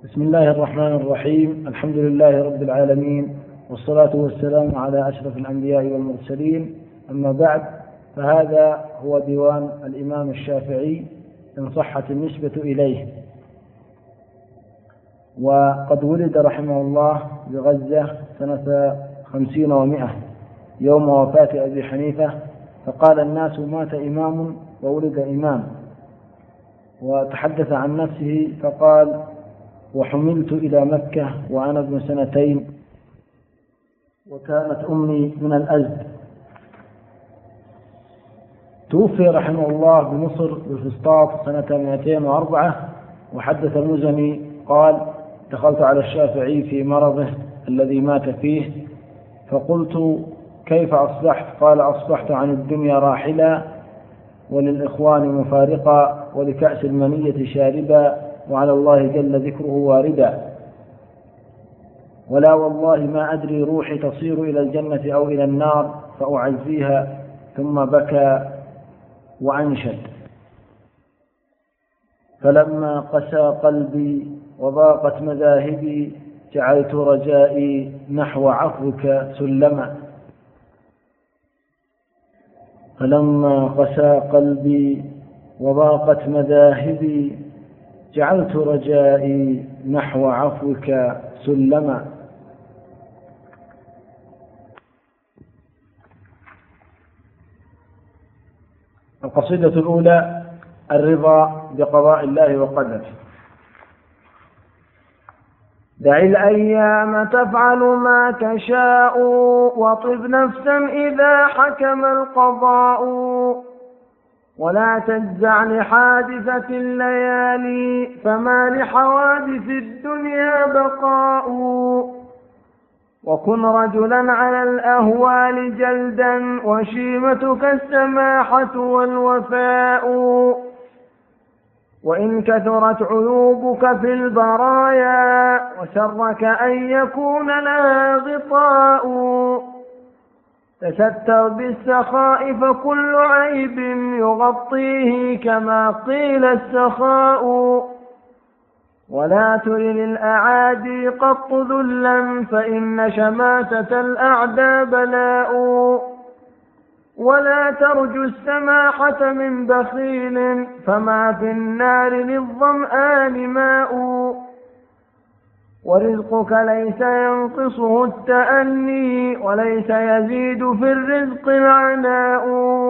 بسم الله الرحمن الرحيم. الحمد لله رب العالمين، والصلاة والسلام على أشرف الأنبياء والمرسلين. أما بعد، فهذا هو ديوان الإمام الشافعي إن صحت النسبة إليه. وقد ولد رحمه الله بغزة سنة 50 و100 يوم وفاة أبي حنيفة، فقال الناس مات إمام وولد إمام. وتحدث عن نفسه فقال: وحملت إلى مكة وأنا ابن 2 وكانت أمي من الأزد. توفي رحمه الله بمصر بفسطاط سنة 204. وحدث المزني قال: دخلت على الشافعي في مرضه الذي مات فيه فقلت: كيف أصبحت؟ قال: أصبحت عن الدنيا راحلا، وللإخوان مفارقا، ولكأس المنية شاربا، وعلى الله جل ذكره واردا، ولا والله ما أدري روحي تصير إلى الجنة أو إلى النار فأعزيها. ثم بكى وأنشد: فلما قسى قلبي وضاقت مذاهبي جعلت رجائي نحو عفوك سلما. فلما قسى قلبي وضاقت مذاهبي جعلت رجائي نحو عفوك سلما. القصيدة الأولى: الرضا بقضاء الله وقدره. دع الأيام تفعل ما تشاء، وطب نفسا إذا حكم القضاء، ولا تجزع لحادثة الليالي، فما لحوادث الدنيا بقاء. وكن رجلا على الأهوال جلدا، وشيمتك السماحة والوفاء. وإن كثرت عيوبك في البرايا، وسرك أن يكون لها غطاء، تستر بالسخاء فكل عيب يغطيه كما قيل السخاء. ولا تر للأعادي قط ذلا، فإن شماتة الأعداء بلاء. ولا ترجو السماحة من بخيل، فما في النار للظمآن ماء. ورزقك ليس ينقصه التأني، وليس يزيد في الرزق العناء.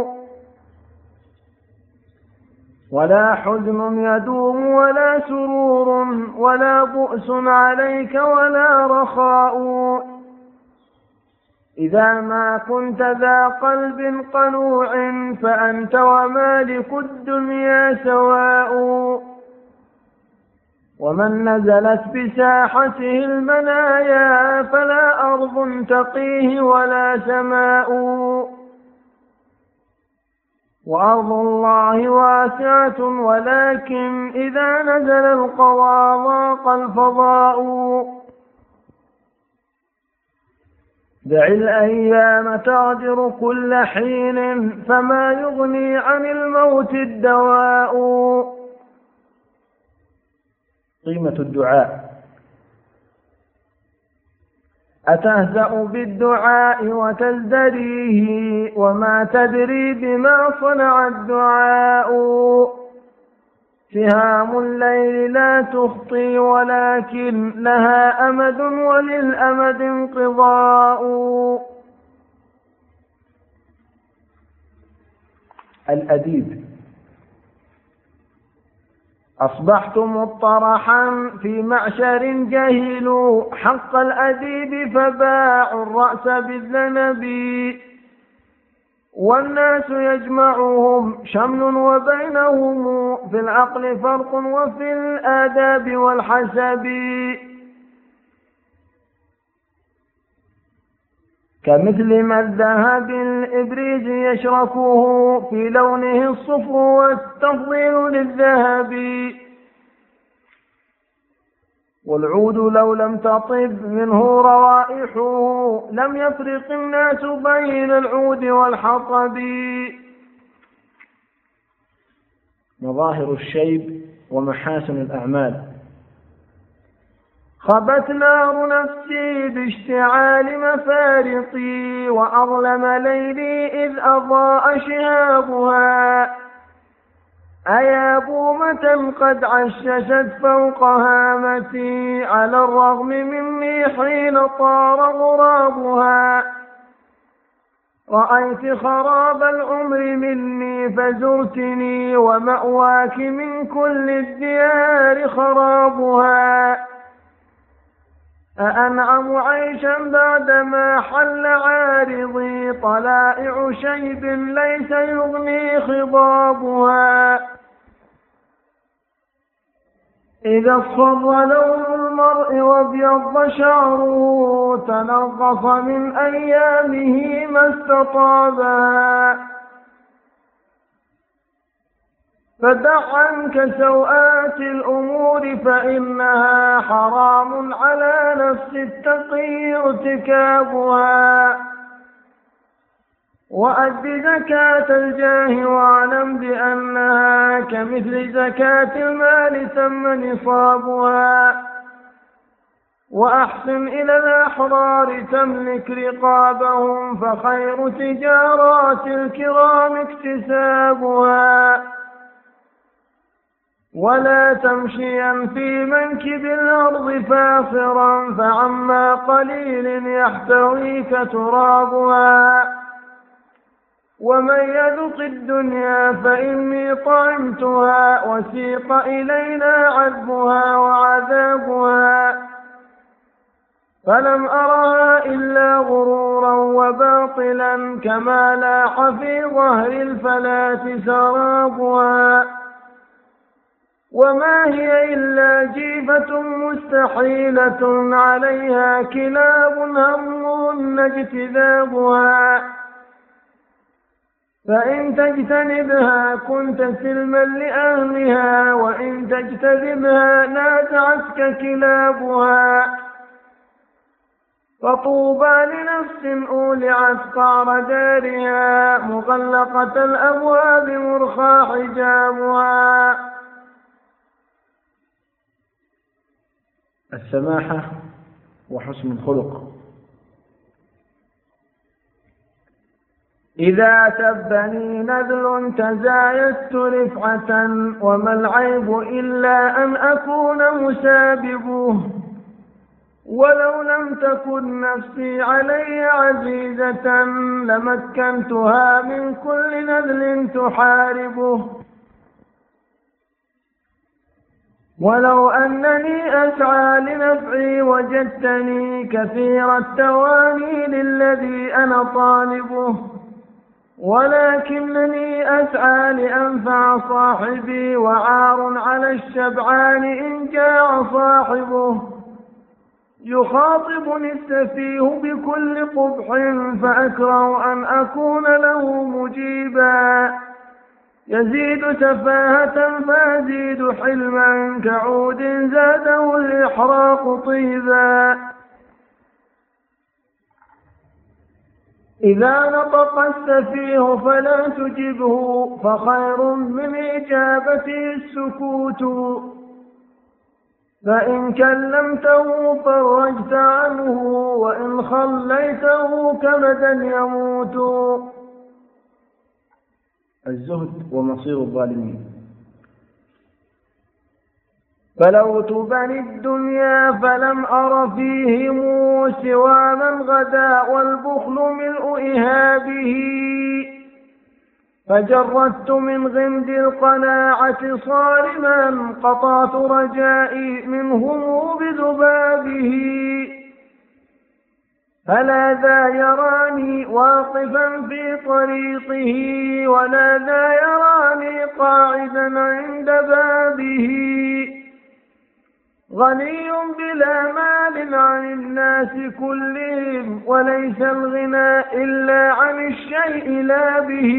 ولا حزن يدوم ولا سرور، ولا بؤس عليك ولا رخاء. إذا ما كنت ذا قلب قنوع، فأنت ومالك الدنيا سواء. ومن نزلت بساحته المنايا، فلا أرض تقيه ولا سماء. وأرض الله واسعة، ولكن إذا نزل القضاء ضاق الفضاء. دع الأيام تعذر كل حين، فما يغني عن الموت الدواء. قيمة الدعاء. أتهزأ بالدعاء وتزدريه، وما تدري بما صنع الدعاء. سهام الليل لا تخطي، ولكن لها أمد وللأمد انقضاء. الأديب. أصبحت مطرحا في معشر جهلوا حق الأديب، فباعوا الرأس بالذنب. والناس يجمعهم شمل، وبينهم في العقل فرق، وفي الآداب والحسب. كمثل ما الذهب الإبريز يشركه في لونه الصفر، والتفضيل للذهب. والعود لو لم تطب منه روائحه، لم يفرق الناس بين العود والحطب. مظاهر الشيب ومحاسن الأعمال. خبت نار نفسي باشتعال مفارقي وأظلم ليلي إذ أضاء شهابها. أيا بومة قد عششت فوق هامتي على الرغم مني حين طار غرابها. رأيت خراب العمر مني فزرتني ومأواك من كل الديار خرابها. أأنعم عيشا بعدما حل عارضي طلائع شيب ليس يغني خضابها. إذا اصفر لون المرء وابيض شعره تنغص من أيامه ما استطابها. فدع عنك سوءات الأمور فإنها حرام على نفس التقي ارتكابها. وأد زكاة الجاه واعلم بأنها كمثل زكاة المال تم نصابها. وأحسن إلى الأحرار تملك رقابهم فخير تجارات الكرام اكتسابها. ولا تمشيا في منكب الأرض فاخرا فعما قليل يحتويك ترابها. ومن يذق الدنيا فإني طعمتها وسيق إلينا عذبها وعذابها. فلم أرها إلا غرورا وباطلا كما لاح في ظهر الفلاة سرابها. وما هي إلا جيفة مستحيلة عليها كلاب همهن اجتذابها. فإن تجتنبها كنت سلما لأهلها وإن تجتذبها نازعتك كلابها. فطوبى لنفس أولعت قعر دارها مغلقة الأبواب مرخى حجابها. السماحة وحسن الخلق. إذا سبني نذل تزايدت رفعة وما العيب إلا أن أكون مساببه. ولو لم تكن نفسي علي عزيزة لمكنتها من كل نذل تحاربه. ولو أنني أسعى لنفعي وجدتني كثير التواني للذي أنا طالبه. ولكنني أسعى لأنفع صاحبي وعار على الشبعان إن جاع صاحبه. يخاطبني السفيه بكل قبح فأكره أن أكون له مجيبا. يزيد سفاهة فأزيد حلما كعود زاده الإحراق طيبا. إذا نطق السفيه فلا تجبه فخير من إجابته السكوت. فإن كلمته فرجت عنه وإن خليته كمدا يموت. الزهد ومصير الظالمين. بلوت بني الدنيا فلم أر فيهم سوى من غدا والبخل ملء إهابه. فجردت من غمد القناعة صارما قطعت رجائي منهم بذبابه. فلا ذا يراني واقفا في طريقه ولا ذا يراني قاعدا عند بابه. غني بلا مال عن الناس كلهم وليس الغنى إلا عن الشيء لا به.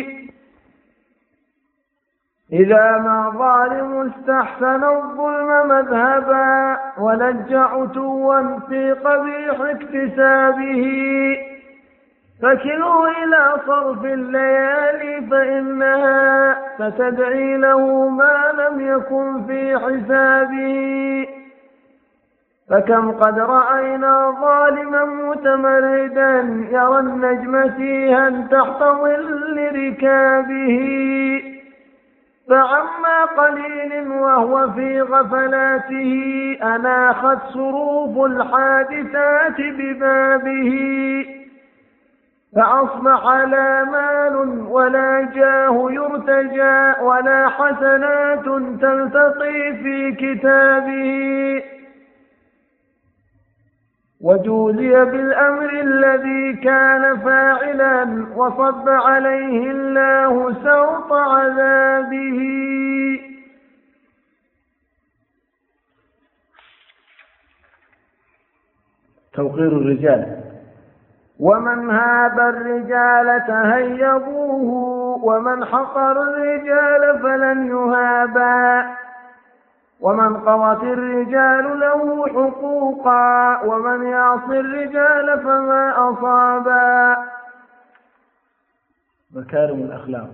إذا ما ظالم استحسن الظلم مذهبا ولج عتوا في قبيح اكتسابه. فكلوا إلى صرف الليالي فإنها ستدعي له ما لم يكن في حسابه. فكم قد رأينا ظالما متمردا يرى النجم تيها تحت ظل ركابه، فعما قليل وهو في غفلاته أناخت صروف الحادثات ببابه، فأصبح لا مال ولا جاه يرتجى ولا حسنات تلتقي في كتابه، وجوزي بالأمر الذي كان فاعلا وصب عليه الله سوط عذابه. توقير الرجال. ومن هاب الرجال تهيبوه، ومن حقر الرجال فلن يهابا، ومن قضت الرجال له حقوقا، ومن يعص الرجال فما أصابا. مكارم الأخلاق.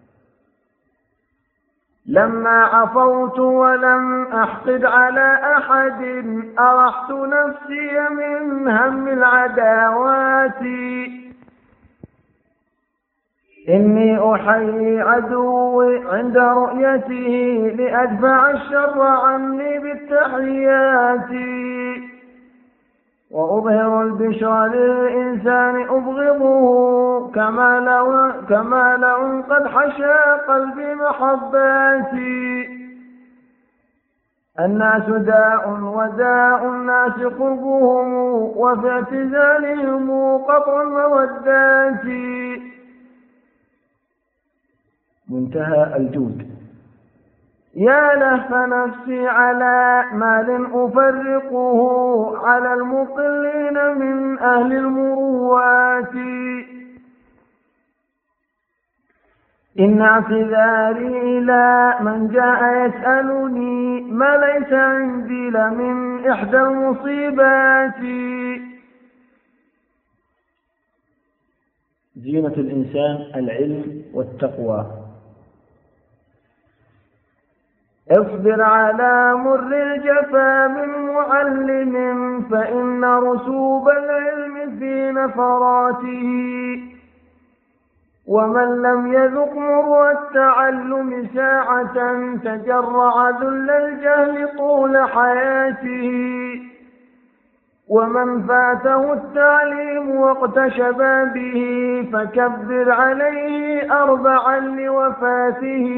لما عفوت ولم أحقد على أحد أرحت نفسي من هم العداوات، إني أحيي عدوي عند رؤيته لأدفع الشر عني بالتحيات، وأظهر البشرى للإنسان أبغضه كما لو قد حشى قلبي محباتي. الناس داء وداء الناس قربهم، وفي اعتزالهم قطع المودات. منتهى الجود. يا لهف نفسي على مال أفرقه على المقلين من أهل المروات، إن اعتذاري إلى من جاء يسألني ما ليس عندي لمن إحدى المصيبات. زينة الإنسان العلم والتقوى. اصبر على مر الجفا من معلم، فإن رسوب العلم في نفراته، ومن لم يذق مر التعلم ساعة تجرع ذل الجهل طول حياته، ومن فاته التعليم وقت شبابه فكبر عليه 4 لوفاته.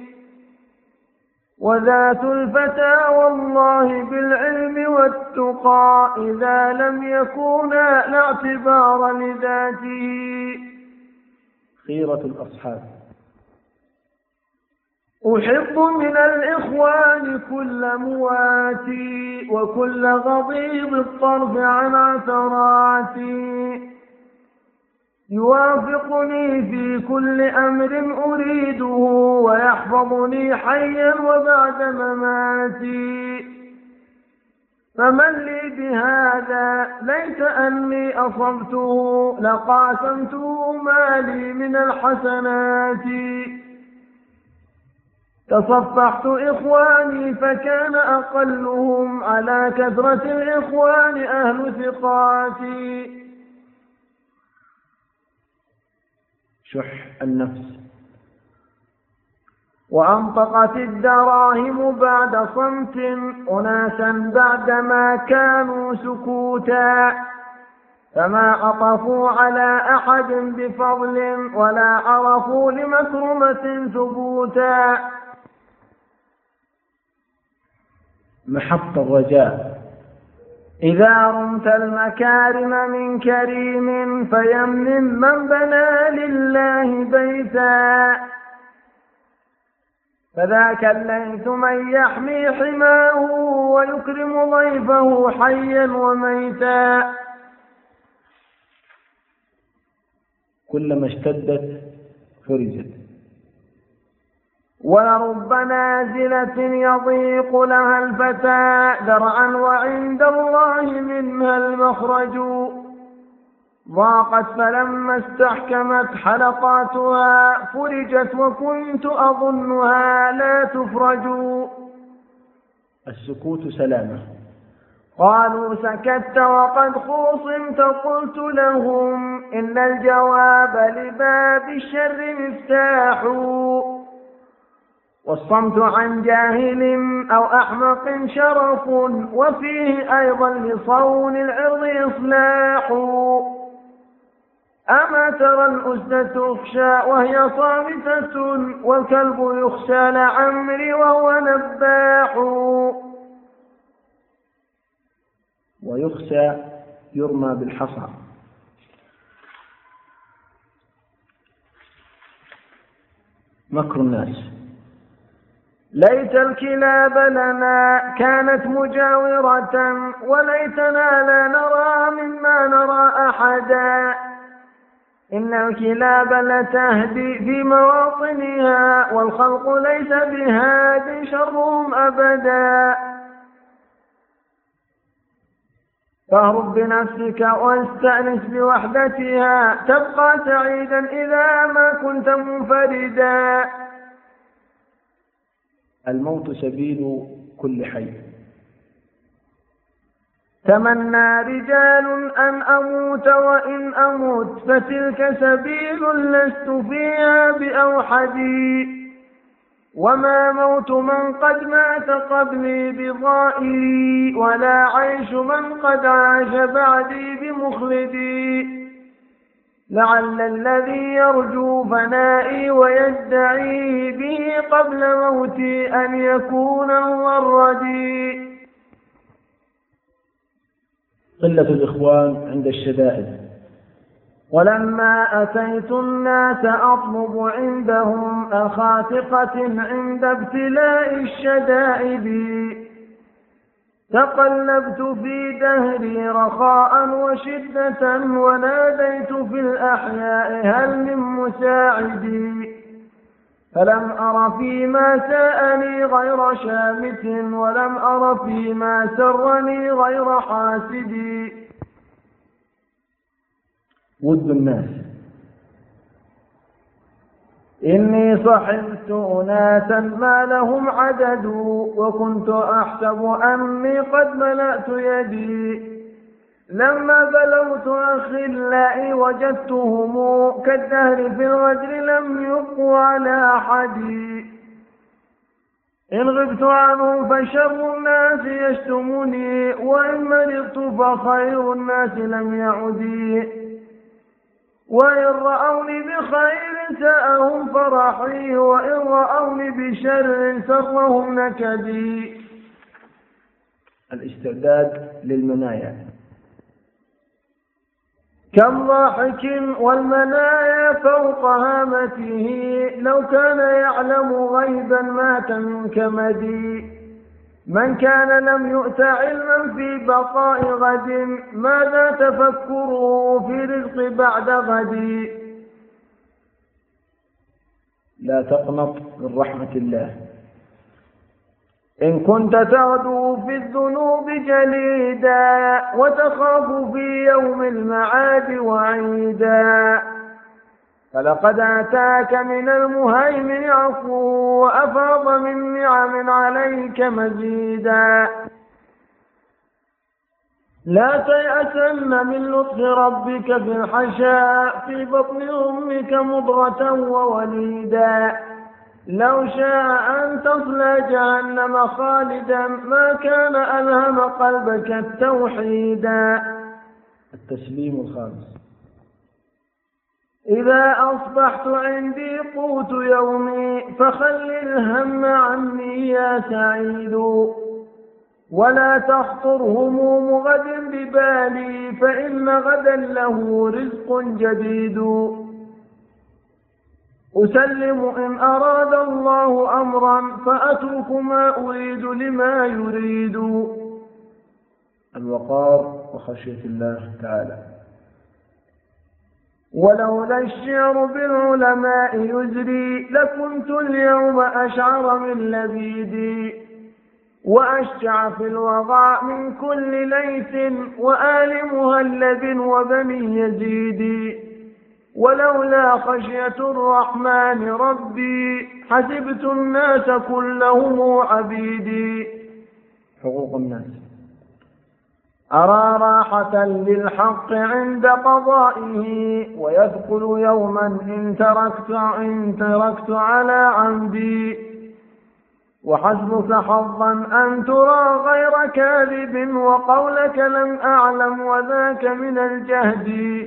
وذات الفتى والله بالعلم والتقى إذا لم يكونا لا اعتبار لذاته. خيرة الأصحاب. أحب من الإخوان كل مواتي، وكل غضيض الطرف عن عثراتي، يوافقني في كل أمر أريده، ويحفظني حيا وبعد مماتي. فمن لي بهذا ليس أني أصبته لقاسمته مالي من الحسنات. تصفحت إخواني فكان أقلهم على كثرة الإخوان أهل ثقاتي. شح النفس. وأنطقت الدراهم بعد صمت أناسا بعدما كانوا سكوتا، فما عطفوا على أحد بفضل ولا عرفوا لمكرمة ثبوتا. محط الرجاء. إذا رمت المكارم من كريم فيمن من بنى لله بيتا، فذاك الليث من يحمي حماه ويكرم ضيفه حيا وميتا. كلما اشتدت فرجت. ولرب نازلة يضيق لها الفتى درعا وعند الله منها المخرج، ضاقت فلما استحكمت حلقاتها فرجت وكنت أظنها لا تفرج. السكوت سلامة. قالوا سكت وقد خوصمت. قلت لهم إن الجواب لباب الشر مفتاح، والصمت عن جاهل أو أحمق شرف، وفيه أيضا لصون العرض إصلاح. أما ترى الأسد تخشى وهي صامتة، والكلب يخشى لعمري وهو نباح. ويخشى يرمى بالحصى. مكر الناس. ليت الكلاب لنا كانت مجاورة، وليتنا لا نرى مما نرى أحدا. إن الكلاب لتهدي في مواطنها، والخلق ليس بهاد شرهم أبدا. فاهرب بنفسك واستأنس بوحدتها، تبقى سعيدا إذا ما كنت منفردا. الموت سبيل كل حي. تمنى رجال أن أموت وإن أموت، فتلك سبيل لست فيها بأوحدي. وما موت من قد مات قبلي بضائري، ولا عيش من قد عاش بعدي بمخلدي. لعل الذي يرجو فنائي ويدعي به قبل موتي أن يكون هو الردي. قلة الإخوان عند الشدائد. ولما أتيت الناس أطلب عندهم أخا ثقة عند ابتلاء الشدائد، تقلبت في دهري رخاء وشدة، وناديت في الأحياء هل من مساعدي. فلم أر فيما ساءني غير شامت، ولم أر فيما سرني غير حاسدي. ود الناس. إني صحبت أناسا ما لهم عدد، وكنت أحسب أني قد ملأت يدي. لما بلوت أخلائي وجدتهم كالدهر في الغدر لم يبقوا على أحدي. إن غبت عنهم فشر الناس يشتمني، وإن مرضت فخير الناس لم يعدي. وإن رأوني بخير ساءهم فرحي، وإن رأوني بشر سرهم نكدي. الاستعداد للمنايا. كم ضاحك والمنايا فوق هامته، لو كان يعلم غيبا مات من كمدي. من كان لم يؤت علما في بقاء غد، ماذا تفكره في رزق بعد غد. لا تقنط من رحمة الله. إن كنت تغدو في الذنوب جليدا، وتخاف في يوم المعاد وعيدا، فلقد أتاك من المهيمن عفو، وأفاض من نعم عليك مزيدا. لا تيأسن من لطف ربك في الحشاء، في بطن أمك مضغة ووليدا. لو شاء أن تصلى جهنم خالدا، ما كان ألهم قلبك التوحيدا. التسليم الخامس. إذا أصبحت عندي قوت يومي، فخل الهم عني يا سعيد. ولا تخطر هموم غد ببالي، فإن غدا له رزق جديد. أسلم إن أراد الله أمرا، فأترك ما أريد لما يريد. الوقار وخشية الله تعالى. ولولا الشعر بالعلماء يزري، لكنت اليوم أشعر من لبيدي. وأشجع في الوغى من كل ليث، وآل مهلب وبني يزيد. ولولا خشية الرحمن ربي، حسبت الناس كلهم عبيدي. حقوق الناس. أرى راحة للحق عند قضائه، ويثقل يوما إن تركت على عمدي. وحسبك حظا أن ترى غير كاذب، وقولك لم أعلم وذاك من الجهد.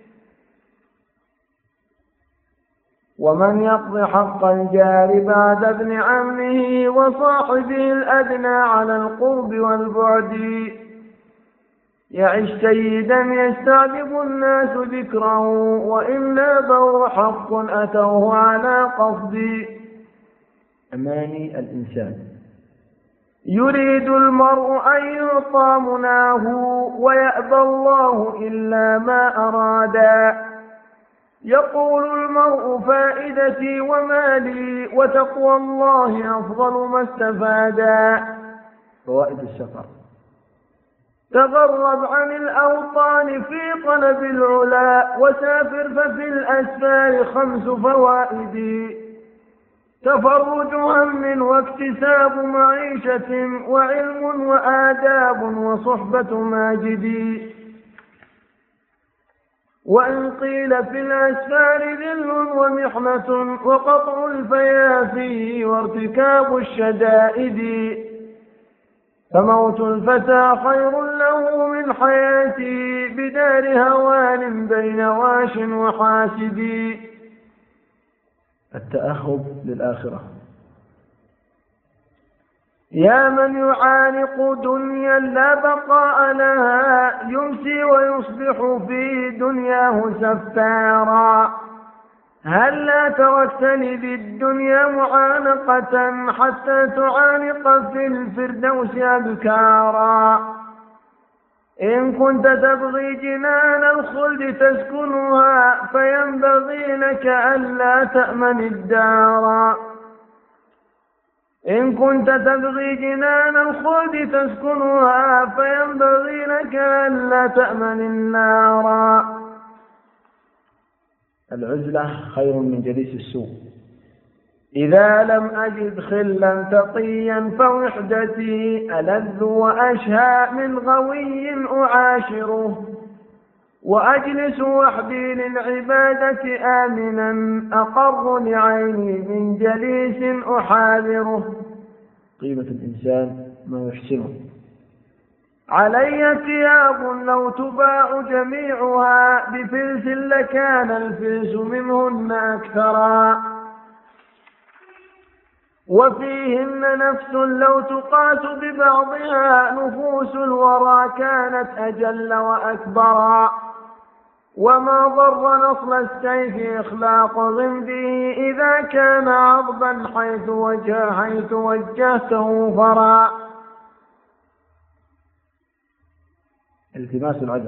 ومن يقضي حق الجار بعد ابن عمه، وصاحبه الأدنى على القرب والبعد. يعش سيدا يستعذب الناس ذكره، وإن نابه حق أتوه على قصد. أماني الإنسان. يريد المرء أن يعطى مناه، ويأبى الله إلا ما أرادا. يقول المرء فائدتي ومالي، وتقوى الله أفضل ما استفادا. فوائد السفر: تغرب عن الأوطان في طلب العلا، وسافر ففي الأسفار 5 فوائد. تفرج هم واكتساب معيشة، وعلم وآداب وصحبة ماجد. وإن قيل في الأسفار ذل ومحنة، وقطع الفيافي وارتكاب الشدائد. فموت الفتى خير له من حياته، بدار هوان بين واش وحاسد. التأهب للآخرة: يا من يعانق دنيا لا بقاء لها، يمسي ويصبح في دنياه سفارا. هل لا تركتني بالدنيا معانقة، حتى تعانق في الفردوس أبكارا. إن كنت تبغي جنان الخلد تسكنها، فينبغي لك ألا تأمن الدار. إن كنت تبغي جنان الخلد تسكنها، فينبغي لك ألا تأمن النار. العزلة خير من جليس السوء. إذا لم أجد خلا تقيا، فوحدتي ألذ وأشهى من غوي أعاشره. وأجلس وحدي للعبادة آمنا، أقر لعيني من جليس أحاذره. قيمة الإنسان ما يحسنه. علي ثياب لو تباع جميعها، بفلس لكان الفلس منهن أكثرا. وفيهن نفس لو تقاس ببعضها، نفوس الورى كانت أجل وأكبرا. وما ضر نصل السيف إخلاق غمده، إذا كان عضبا حيث وجهته فرا. التماس العذر: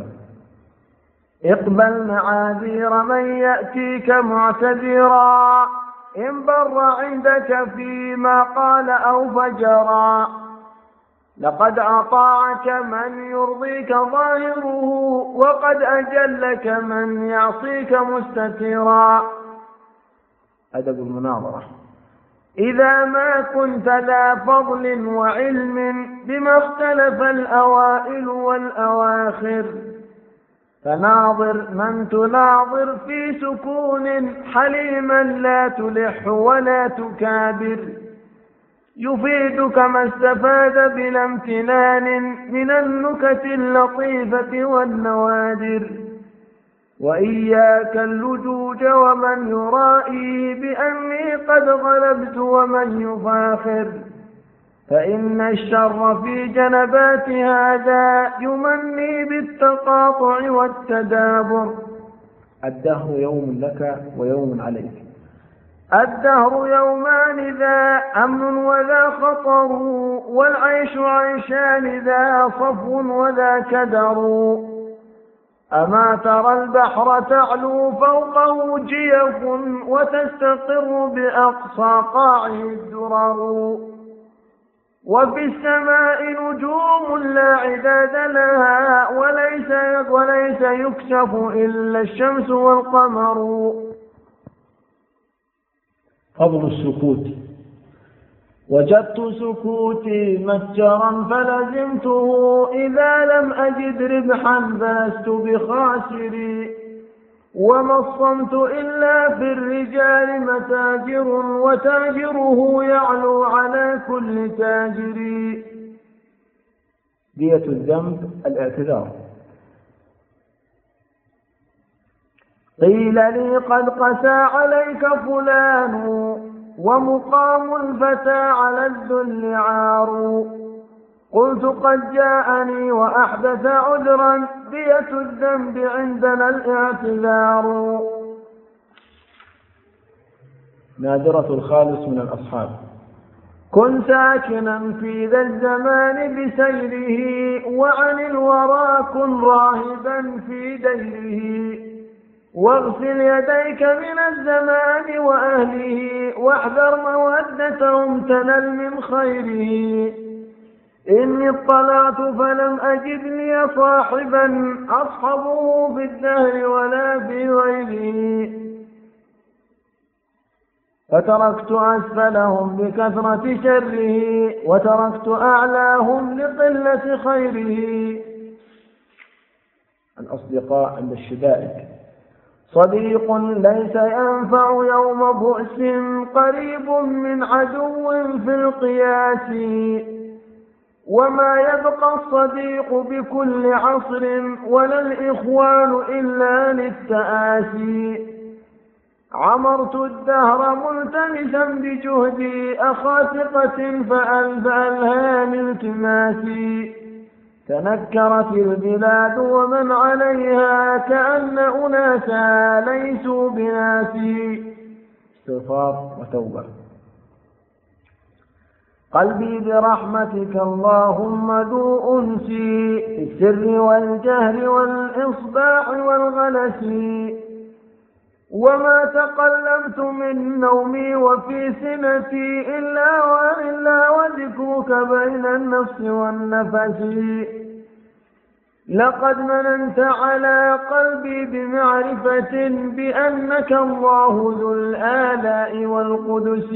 اقبل معاذير من يأتيك معتذرا، إن بر عندك فيما قال أو فجرا. لقد أطاعك من يرضيك ظاهره، وقد أجلك من يعصيك مستترا. أدب المناظرة: إذا ما كنت ذا فضل وعلم، بما اختلف الأوائل والأواخر، فناظر من تناظر في سكون، حليما لا تلح ولا تكابر. يفيدك ما استفاد بلا امتنان، من النكت اللطيفة والنوادر. وإياك اللجوج ومن يرائي، بأني قد غلبت ومن يفاخر. فإن الشر في جنبات هذا، يمني بالتقاطع والتدابر. الدهر يوم لك ويوم عليك. الدهر يومان، ذا أمن وذا خطر، والعيش عيشان، ذا صفو وذا كدر. أما ترى البحر تعلو فوقه جيف، وتستقر بأقصى قاعه الدرر. وفي السماء نجوم لا عداد لها، وليس يكشف إلا الشمس والقمر. فضل السكوت: وجدت سكوتي متجرا فلزمته، إذا لم أجد ربحا فلست بخاسر. وما الصمت إلا في الرجال متاجر، وتاجره يعلو على كل تاجر. دية الذنب الاعتذار. قيل لي قد قسى عليك فلان، ومقام الفتى على الذل عار. قلت قد جاءني وأحدث عذرا، دية الذنب عندنا الاعتذار. نادرة الخالص من الأصحاب. كن ساكنا في ذا الزمان بسيره، وعن الورى كن راهبا في ديره. واغسل يديك من الزمان وأهله، واحذر مودتهم تنل من خيره. إني اطلعت فلم أجد لي صاحبا، أصحبه في الدهر ولا في غيره. فتركت أسفلهم بكثرة شره، وتركت أعلاهم لقلة خيره. الأصدقاء عند الشدائد. صديق ليس ينفع يوم بؤس، قريب من عدو في القياس. وما يبقى الصديق بكل عصر، ولا الإخوان إلا للتآسي. عمرت الدهر ملتمسا بجهدي، أخا ثقة فألف ألهام التماسي. تنكرت البلاد ومن عليها، كأن أناسا ليسوا بناسي. استغفار وتوبة. قلبي برحمتك اللهم ذو أنسي، في السر والجهر والإصباح والغلس. وما تقلبت من نومي وفي سنتي، إلا وذكرك بين النفس والنفس. لقد مننت على قلبي بمعرفة، بأنك الله ذو الآلاء والقدس.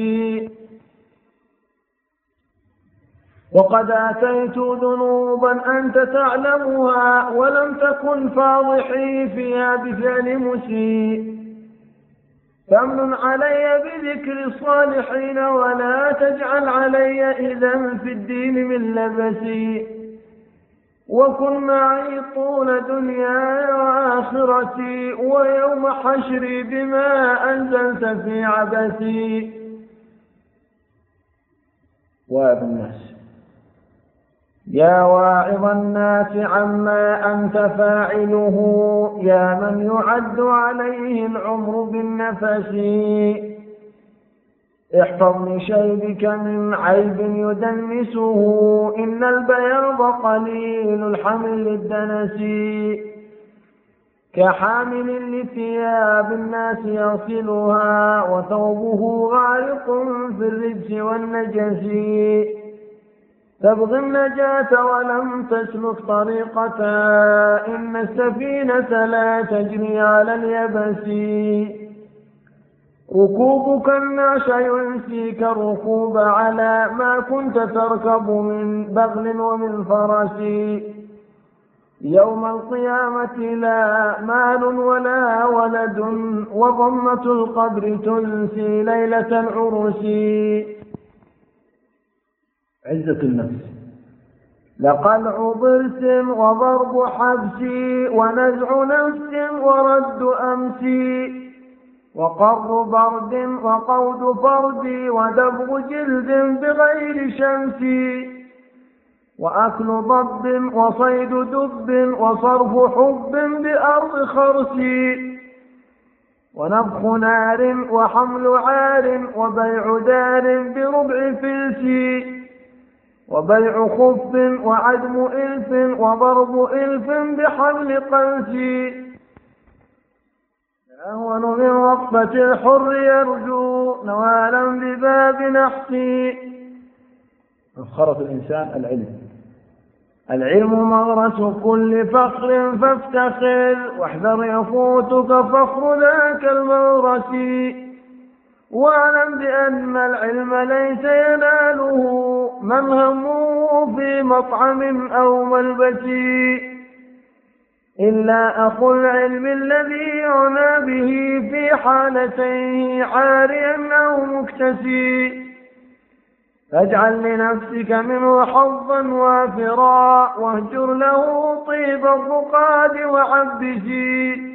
وقد أتيت ذنوبا أنت تعلمها، ولم تكن فاضحي فيها بفعل مسيء. فامنن علي بذكر الصالحين، ولا تجعل علي إذا في الدين من لبسي. وكن معي طول دنياي وآخرتي، ويوم حشري بما أنزلت في عبثي. واعظ الناس. يا واعظ الناس عما أنت فاعله، يا من يعد عليه العمر بالنفس. احفظ لشيبك من عيب يدنسه، إن البياض قليل الحمل الدنس. كحامل لثياب الناس يصلها، وثوبه غارق في الرجس والنجس. تبغي النجاة ولم تسلك طريقتها، إن السفينة لا تجري على اليبس. ركوبك النعش ينسيك الركوب على ما كنت تركب من بغل ومن فرس. يوم القيامة لا مال ولا ولد، وضمة القبر تنسي ليلة العرس. عزة النفس. لقلع ضرس وضرب حبسي، ونزع نفس ورد أمسي. وقر برد وقود فردي، ودبغ جلد بغير شمسي. وأكل ضب وصيد دب، وصرف حب بأرض خرسي. ونفخ نار وحمل عار، وبيع دار بربع فلسي. وبيع خف وعدم إلف، وضرب إلف بحمل قنسي. أهون من وقفة الحر يرجو، نوالا بباب نحسي. مفخرة الإنسان العلم. العلم مغرس كل فخر فافتخر، واحذر يفوتك فخر ذاك المغرس. واعلم بأن العلم ليس يناله من همه في مطعم أو ملبس إلا أخو العلم الذي يعنى به في حالتيه عاريا أو مكتسي. فاجعل لنفسك منه حظا وافرا واهجر له طيب الرقاد وعبسي.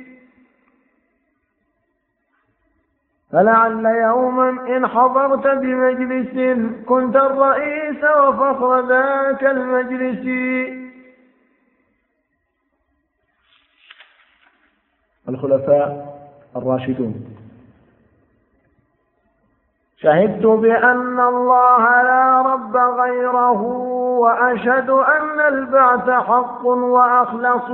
فلعل يوما إن حضرت بمجلس كنت الرئيس وفخر ذاك المجلس. الخلفاء الراشدون. شهدت بأن الله لا رب غيره وأشهد أن البعث حق وأخلص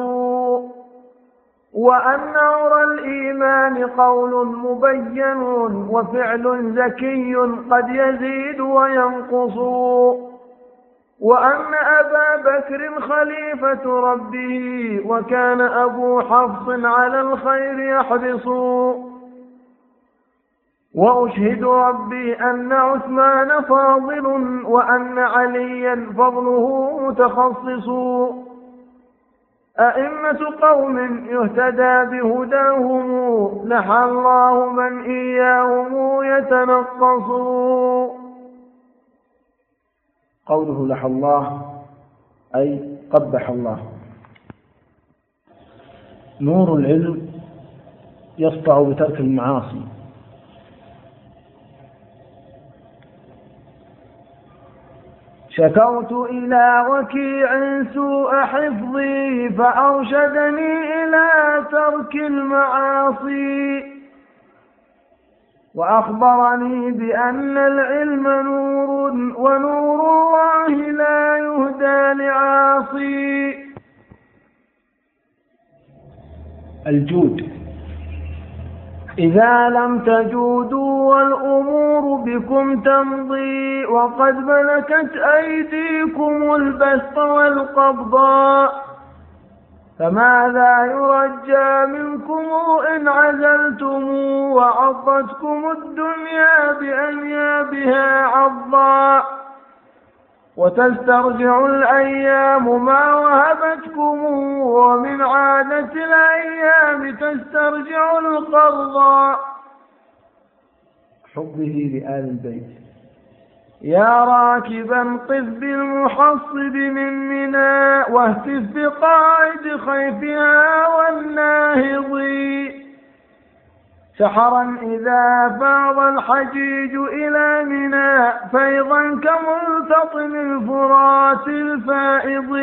وأن أمر الإيمان قول مبين وفعل زكي قد يزيد وينقص وأن أبا بكر خليفة ربه وكان أبو حفص على الخير يحرص وأشهد ربي أن عثمان فاضل وأن عليا فضله متخصص أئمة قوم يهتدى بهداهم نحى الله من إياهم يتنقص. قوله لحى الله أي قبح الله. نور العلم يسطع بترك المعاصي. شكوت إلى وكيع سوء حفظي فأرشدني إلى ترك المعاصي وأخبرني بأن العلم نور ونور الله لا يهدى لعاصي. الجود. إذا لم تجودوا والأمور بكم تمضي وقد ملكت أيديكم البسط والقبضاء فماذا يرجى منكم إن عزلتم وعضتكم الدنيا بأنيابها عضا وتسترجع الأيام ما وهبتكم ومن عادة الأيام تسترجع القرضا. حبه لآل البيت. يا راكبا قف بالمحصب من منى واهتف بقائد خيفها والناهض سحرا إذا فاض الحجيج إلى منى فيضا كملتطم الفرات الفائض.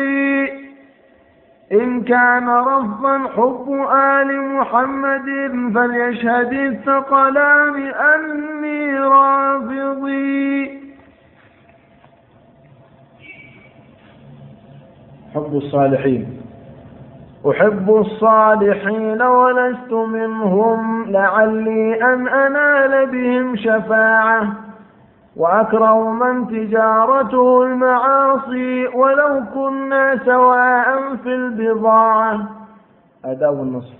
إن كان رفضا حب آل محمد فليشهد الثقلان أني رافضي. حب الصالحين. أحب الصالحين ولست منهم لعلي أن أنال بهم شفاعة وأكره من تجارته المعاصي ولو كنا سواء في البضاعة. آداب النصح.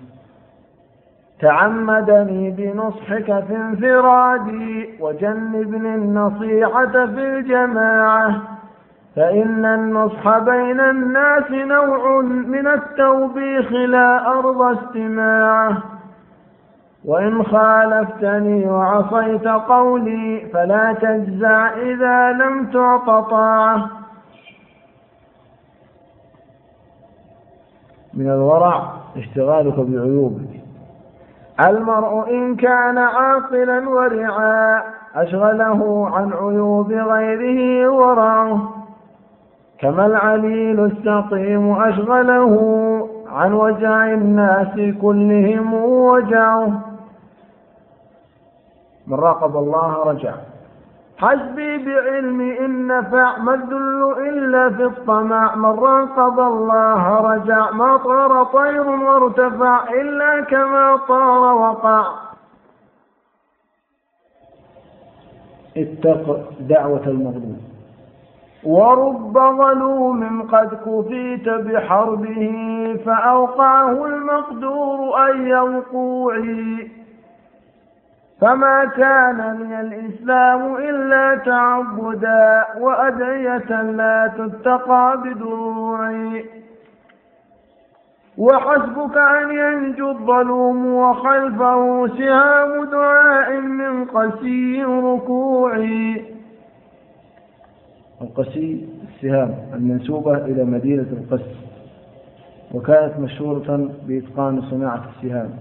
تعمدني بنصحك في انفرادي وجنبني النصيحة في الجماعة فإن النصح بين الناس نوع من التوبيخ لا أرضى استماعه وإن خالفتني وعصيت قولي فلا تجزع إذا لم تعط طاعة. من الورع اشتغالك بعيوبك. المرء إن كان عاقلا ورعا أشغله عن عيوب غيره ورعه كما العليل السقيم أشغله عن وجع الناس كلهم وجعه. من راقب الله رجع. حسبي بعلمي إن نفع ما الذل إلا في الطمع من راقب الله رجع ما طار طير وارتفع إلا كما طار وقع. اتق دعوة المظلوم. ورب ظلوم قد كفيت بحربه فأوقعه المقدور أي وقوعي فما كان لي الإسلام إلا تعبدا وأدعية لا تتقى بدروعي. وحسبك أن ينجو الظلوم وخلفه سهام دعاء من قسي ركوعي. القسي السهام المنسوبة إلى مدينة القس، وكانت مشهورة بإتقان صناعة السهام.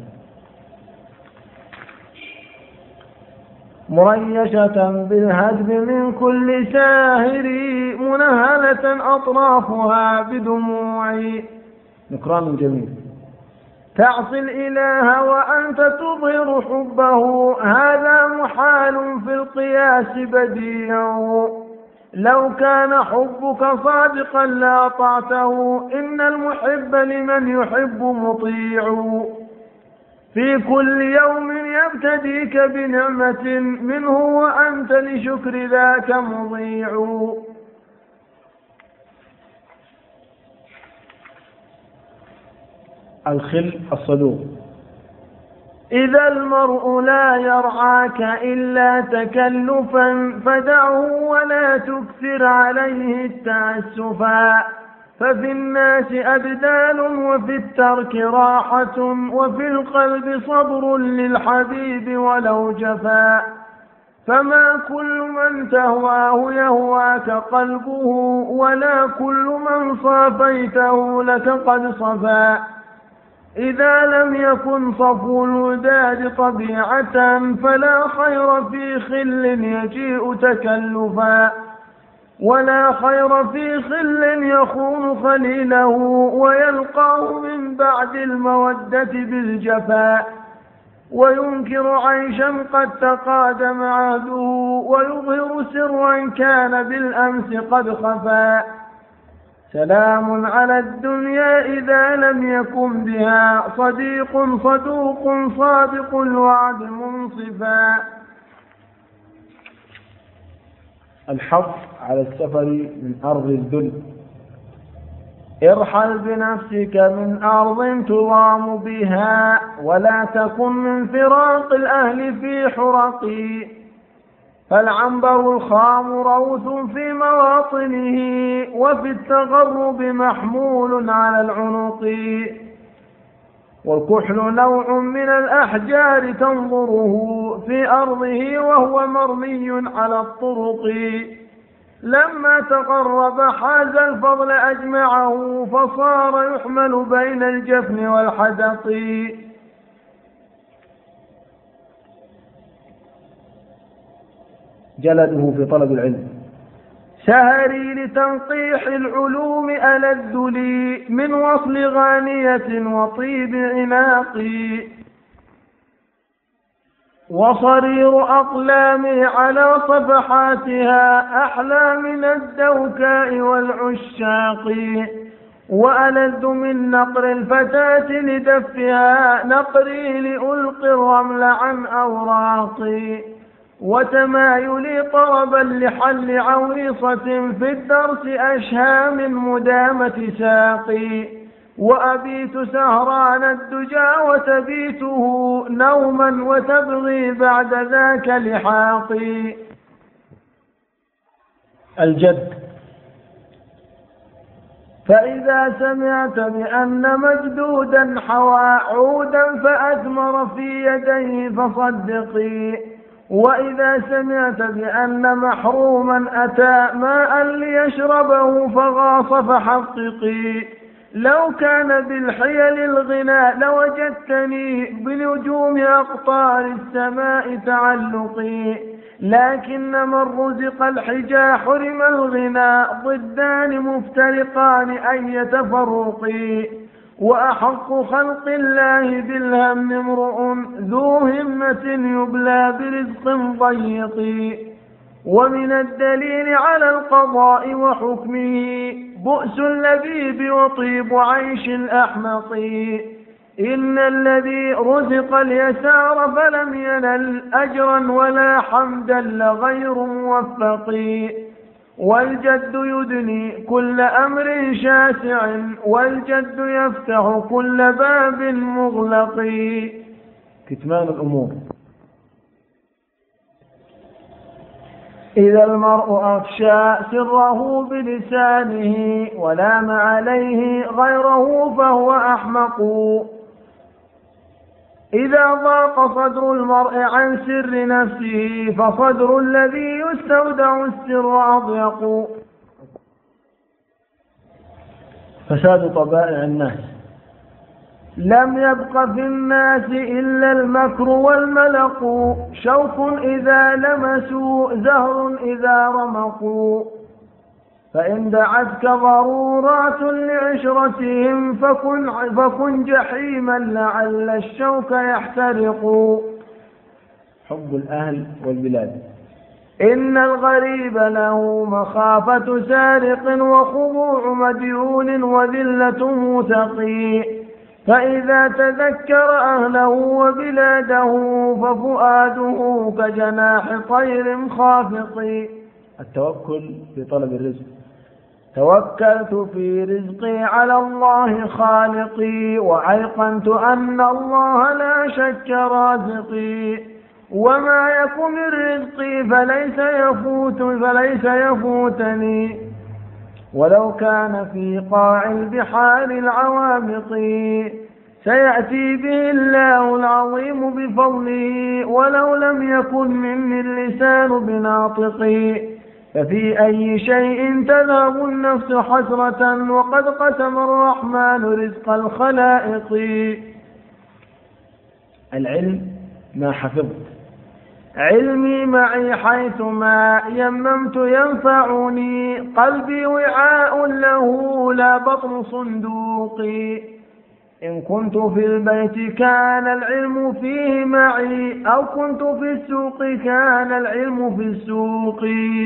مريشة بالهدم من كل ساهر منهلة أطرافها بدموعي. نكران جميل. تعصي الإله وأنت تظهر حبه هذا محال في القياس بديع. لو كان حبك صادقا لأطعته إن المحب لمن يحب مطيع. في كل يوم يبتديك بنعمة منه وأنت لشكر ذاك مضيع. الخل الصدوق. إذا المرء لا يرعاك إلا تكلفا فدعه ولا تكثر عليه التعسفا. ففي الناس أبدال وفي الترك راحة وفي القلب صبر للحبيب ولو جفا. فما كل من تهواه يهواك قلبه ولا كل من صافيته لك قد صفا. إذا لم يكن صفو الوداد طبيعة فلا خير في خل يجيء تكلفا. ولا خير في خل يخون خليله ويلقاه من بعد المودة بالجفا. وينكر عيشا قد تقادم عهده ويظهر سرا كان بالأمس قد خفا. سلام على الدنيا إذا لم يكن بها صديق صدوق صادق الوعد منصفا. الحظ على السفر من أرض الذل. ارحل بنفسك من أرض تضام بها ولا تكن من فراق الأهل في حرقي. فالعنبر الخام روث في مواطنه وفي التغرب محمول على العنق. والكحل نوع من الأحجار تنظره في أرضه وهو مرمي على الطرق. لما تقرب حاز الفضل أجمعه فصار يحمل بين الجفن والحدق. جلده في طلب العلم. سهري لتنقيح العلوم ألذ لي من وصل غانية وطيب عناقي. وصرير أقلامي على صفحاتها أحلى من الدوكاء والعشاق. وألذ من نقر الفتاة لدفها نقري لألقي الرمل عن أوراقي. وتمايلي طربا لحل عويصة في الدرس أشهى من مدامة ساقي. وأبيت سهران الدجى وتبيته نوما وتبغي بعد ذاك لحاقي. الجد. فإذا سمعت بأن مجدودا حوى عودا فأثمر في يديه فصدقي. وإذا سمعت بأن محروما أتى ماء ليشربه فغاص فحققي. لو كان بالحيل الغنى لوجدتني بنجوم أقطار السماء تعلقي. لكن من رزق الحجا حرم الغنى ضدان مفترقان أن يتفرقي. وأحق خلق الله بالهم امرؤ ذو همة يبلى برزق ضيق. ومن الدليل على القضاء وحكمه بؤس اللبيب وطيب عيش الأحمق. إن الذي رزق اليسار فلم ينل أجرا ولا حمدا لغير موفق. والجد يدني كل أمر شاسع والجد يفتح كل باب مغلق. كتمان الأمور. إذا المرء أفشى سره بلسانه ولام عليه غيره فهو أحمق. إذا ضاق صدر المرء عن سر نفسه فصدر الذي يستودع السر أضيق. فساد طبائع الناس. لم يبق في الناس إلا المكر والملق، شوك إذا لمسوا زهر إذا رمقوا. فإن دعتك ضرورات لعشرتهم فكن جحيما لعل الشوك يحترق. حب الأهل والبلاد. إن الغريب له مخافة سارق وخضوع مديون وذلة موثق. فإذا تذكر أهله وبلاده ففؤاده كجناح طير خافق. التوكل في طلب الرزق. توكلت في رزقي على الله خالقي وأيقنت أن الله لا شك رازقي. وما يكن من رزقي فليس يفوتني ولو كان في قاع البحار العوامق. سيأتي به الله العظيم بفضله ولو لم يكن مني اللسان بناطقي. ففي أي شيء تذهب النفس حسرة وقد قسم الرحمن رزق الخلائق. العلم ما حفظت. علمي معي حيثما يممت ينفعني. قلبي وعاء له لا بطن صندوقي. إن كنت في البيت كان العلم فيه معي أو كنت في السوق كان العلم في السوق.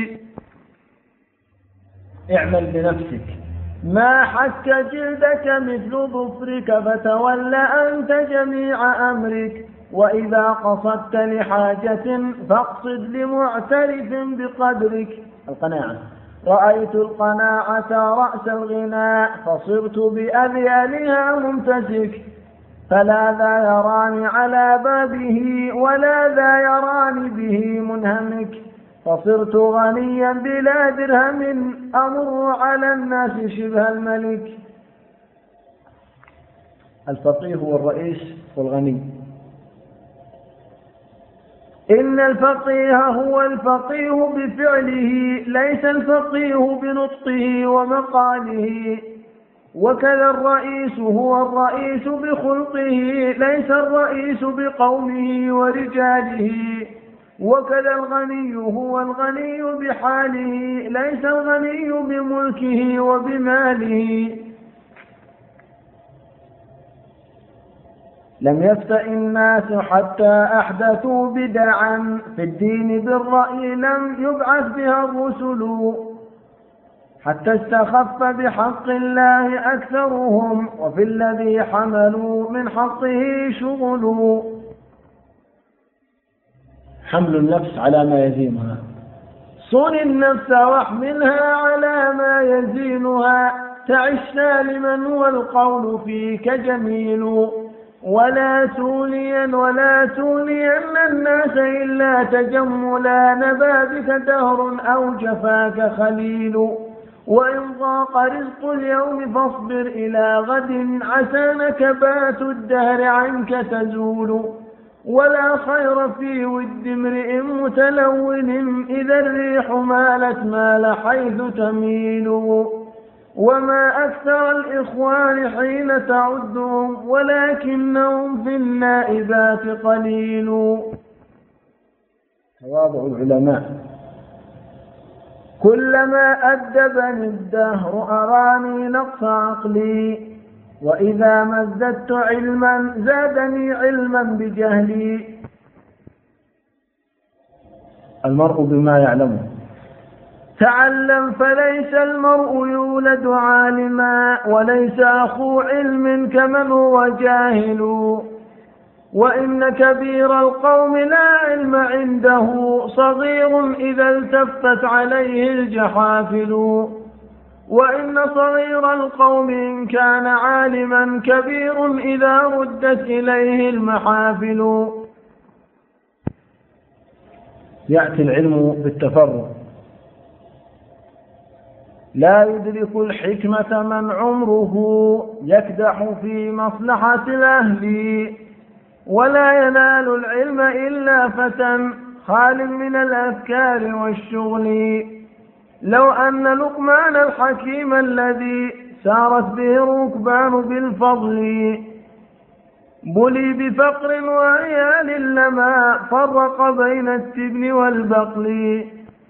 اعمل بنفسك. ما حك جلدك مثل ظفرك فتول أنت جميع أمرك. وإذا قصدت لحاجة فاقصد لمعترف بقدرك. القناعة. رأيت القناعة رأس الغناء فصرت بأذيالها ممتسك. فلا ذا يراني على بابه ولا ذا يراني به منهمك. فصرت غنيا بلا درهم أمر على الناس شبه الملك. الفقيه والرئيس والغني. إن الفقيه هو الفقيه بفعله ليس الفقيه بنطقه ومقاله. وكذا الرئيس هو الرئيس بخلقه ليس الرئيس بقومه ورجاله. وكذا الغني هو الغني بحاله ليس الغني بملكه وبماله. لم يفتأ الناس حتى أحدثوا بدعا في الدين بالرأي لم يبعث بها الرسل. حتى استخف بحق الله أكثرهم وفي الذي حملوا من حقه شغل. حمل النفس على ما يزينها. صن النفس واحملها على ما يزينها. تعش سالما والقول فيك جميل. ولا تولين الناس إلا تجملا. نبى بك دهر أو جفاك خليل. وإن ضاق رزق اليوم فاصبر إلى غد عسى نكبات الدهر عنك تزول. ولا خير في ود امرئ متلون إذا الريح مالت مال حيث تميل. وما أكثر الإخوان حين تعدهم ولكنهم في النائبات قليل. تواضع العلماء. كلما أدبني الدهر أراني نقص عقلي. وإذا ما ازددت علما زادني علما بجهلي. المرء بما يعلمه. تعلم فليس المرء يولد عالما وليس أخو علم كمن هو جاهل. وإن كبير القوم لا علم عنده صغير إذا التفت عليه الجحافل. وإن صغير القوم إن كان عالما كبير إذا ردت إليه المحافل. يأتي العلم بالتفرغ. لا يدرك الحكمة من عمره يكدح في مصلحة الأهل، ولا ينال العلم إلا فتى خال من الأفكار والشغل. لو أن لقمان الحكيم الذي سارت به الركبان بالفضل بلي بفقر وعيال لما فرق بين التبن والبقل.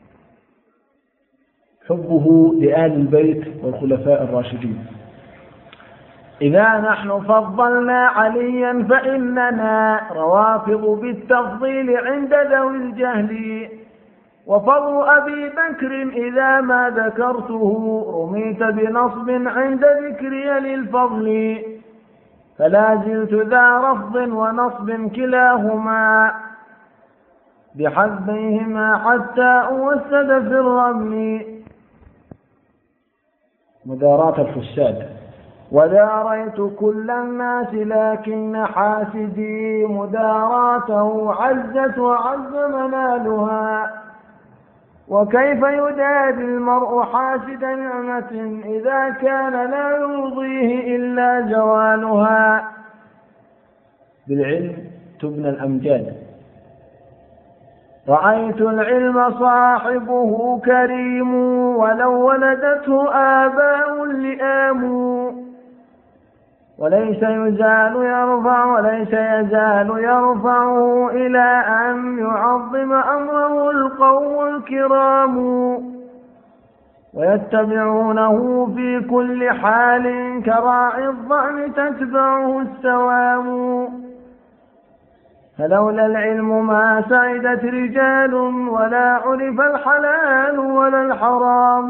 حبه لآل البيت والخلفاء الراشدين. إذا نحن فضلنا عليا فإننا روافض بالتفضيل عند ذوي الجهل، وفضل أبي بكر إذا ما ذكرته رميت بنصب عند ذكري للفضل. فلا زلت ذا رفض ونصب كلاهما بحذفيهما حتى أوسد في الرمل. مداراة الفساد. وداريت كل الناس لكن حاسدي مداراته عزت وعز منالها. وكيف يداري المرء حاسد نعمة إذا كان لا يرضيه إلا زوالها. بالعلم تبنى الأمجاد. رأيت العلم صاحبه كريم ولو ولدته آباء لئام. وليس يزال يرفعه إلى أن يعظم أمره القوم الكرام. ويتبعونه في كل حال كراعي الضأن تتبعه السوام. فلولا العلم ما سعدت رجال ولا عرف الحلال ولا الحرام.